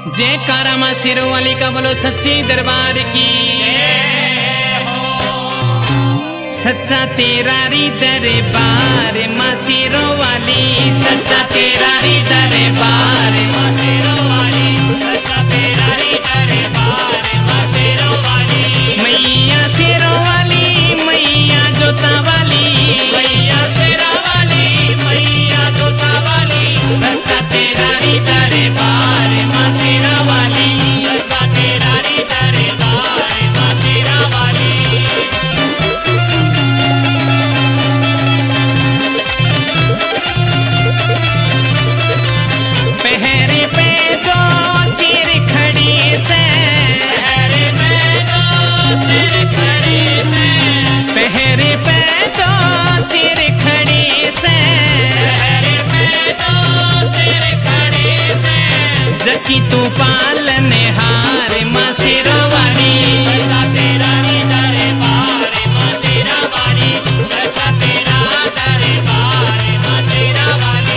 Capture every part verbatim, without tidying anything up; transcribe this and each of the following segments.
जयकारा मां शेरों वाली का बोलो सच्चे दरबार की जय हो। सच्चा तेरा री दरबार मां शेरों वाली, सच्चा तेरा ही दरबार मां शेरों वाली, सच्चा तेरा ही दरबार मां शेरों वाली। मैया शेरों वाली, मैया जोता वाली, मैया शेरा वाली, मैया जोता वाली, सच्चा तेरा ही दरबार मां शेरा वाली, सच्चा तेरा ही दरबार मां शेरा वाली। पहरे पे दो सिर खड़ी से, पहरे पे दो सिर खड़े से, पहरे पे दो सिर खड़ी से, पहरे पे दो सिर खड़े से, जकी तू पालने हार मां शेरों वाली। सच्चा तेरा ही दरबार मां शेरा वाली, सच्चा तेरा दरबार मां शेरा वाली।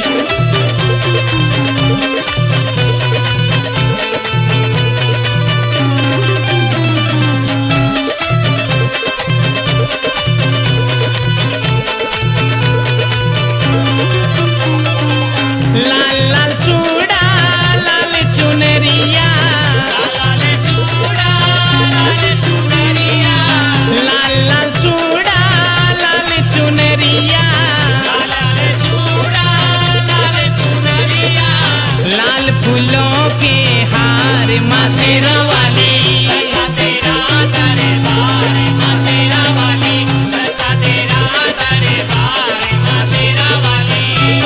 लाल लाल चूड़ा लाल चुनरिया, लाल चूड़ा लाल चुनरिया, लाल लाल चूड़ा लाल चुनरिया, लाल चूड़ा लाल चुनरिया, लाल फूलों के हार मां शेरों वाली। सच्चा तेरा दरबार मां शेरा वाली, सच्चा तेरा दरबार मां शेरा वाली।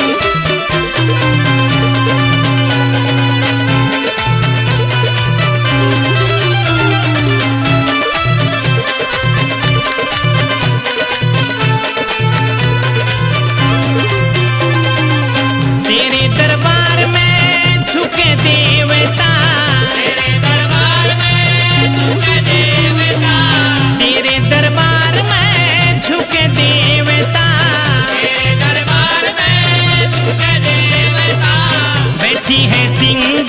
तेरे दरबार में झुके देवता, तेरे दरबार में झुके देवता, तेरे दरबार में झुके देवता, तेरे दरबार में झुके देवता, बैठी है सिंह